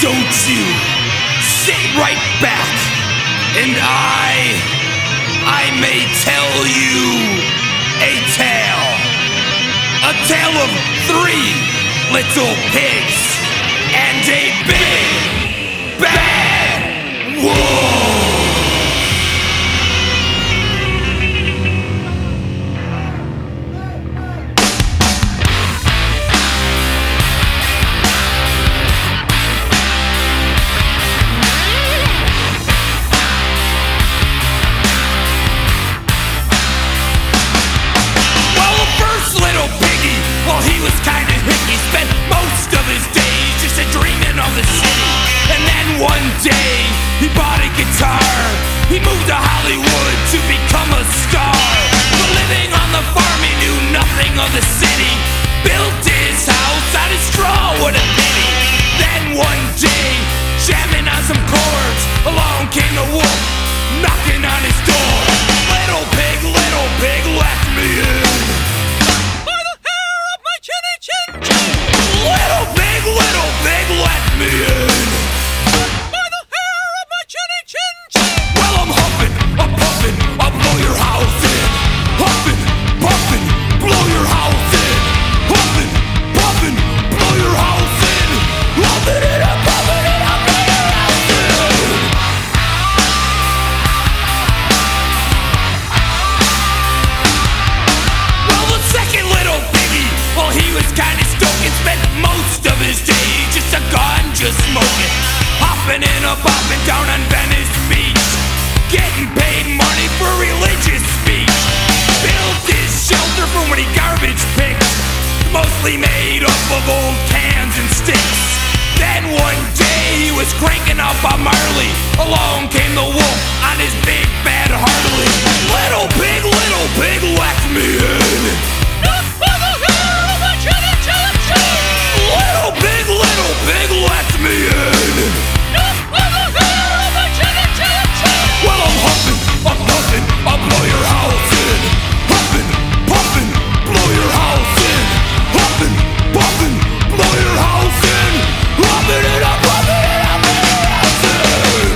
don't you sit right back, and I may tell you a tale of 3 little pigs and a big bad wolf. Well, he was kinda hippie, spent most of his days just dreaming of the city. And then one day, he bought a guitar. He moved to Hollywood to become a star. But living on the farm, he knew nothing of the city. Built his house out of straw, what a pity. Then one day, jamming on some chords, along came the wolf, knocking on his door. Little pig, let me in. Little pig, let me in. By the hair of my chinny chin chin. Well, I'm huffing, I'm puffing, I'll blow your house in. Huffing, puffing, blow your house in. Huffing, puffing, blow your house in. Huffing it up, puffing it up, blow your house in. Well, the second little piggy, well, he was kinda stoking, spent most of his days just a ganja smoking, hopping and a bopping down on Venice Beach, getting paid money for religious speech. Built his shelter from when he garbage picked, mostly made up of old cans and sticks. Then one day he was cranking out Bob Marley. Along came the wolf on his big bad Harley. Little pig, let me in. Little pig, let me in. Well, I'm huffing, I'm puffing, I'll blow your house in. Huffing, puffing, blow your house in. Huffing, puffing, blow your house in. Huffing it up, blow your house in.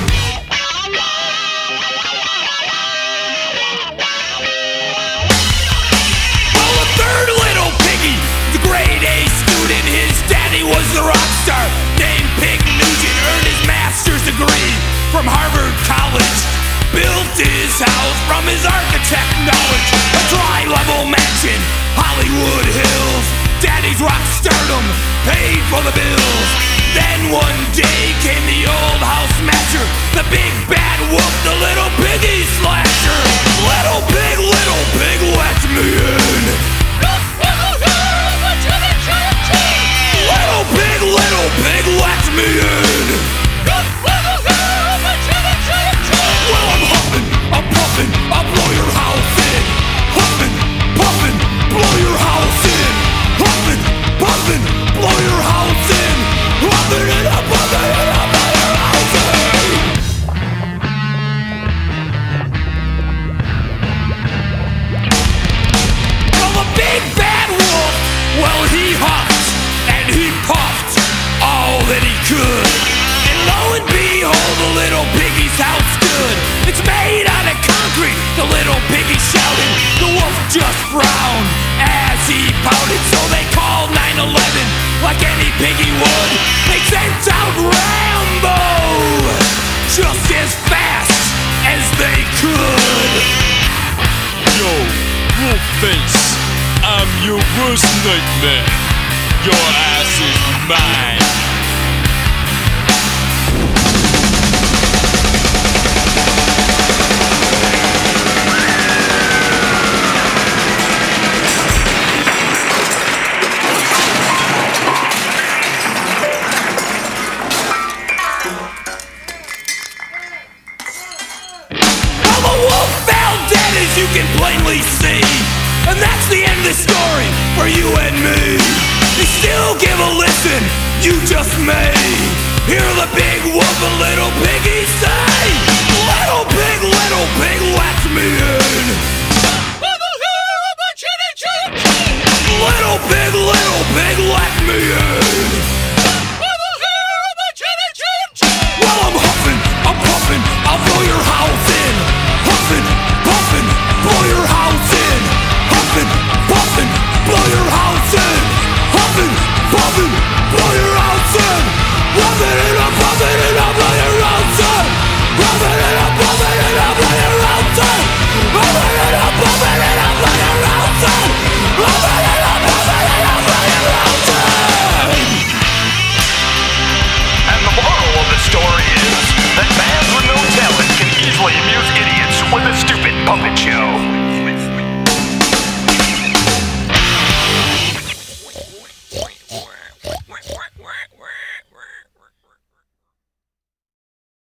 Well, the third little piggy, the grade A student, his daddy was the rock star named Pig Nugent, earned his master's degree from Harvard College. Built his house from his architect knowledge, a tri-level mansion, Hollywood Hills. Daddy's rock stardom paid for the bills. Then one day came the old house smasher, the big bad wolf, the little piggy slasher. Little pig, let me in. Little pig, let me in. Well, I'm huffing, I'm puffing, I'll blow your house in. Huffing, puffing, blow your house in. Huffing, puffing, blow your house in. Huffing it up, blow your house in. Well, the big bad wolf, well, he huffed and he puffed all that he could, and lo and behold, the little piggy's house stood. It's made out of concrete, the little piggy shouted. The wolf just frowned as he pouted, so they called 911 like any piggy would. They sent out Rambo just as fast as they could. Yo, Wolfface, I'm your worst nightmare. Your ass is mine. Well, the wolf fell dead, as you can plainly see, and that's the end of the story for you and me. You still give a listen, you just may hear the big wolf and little piggy say, little pig, let me in.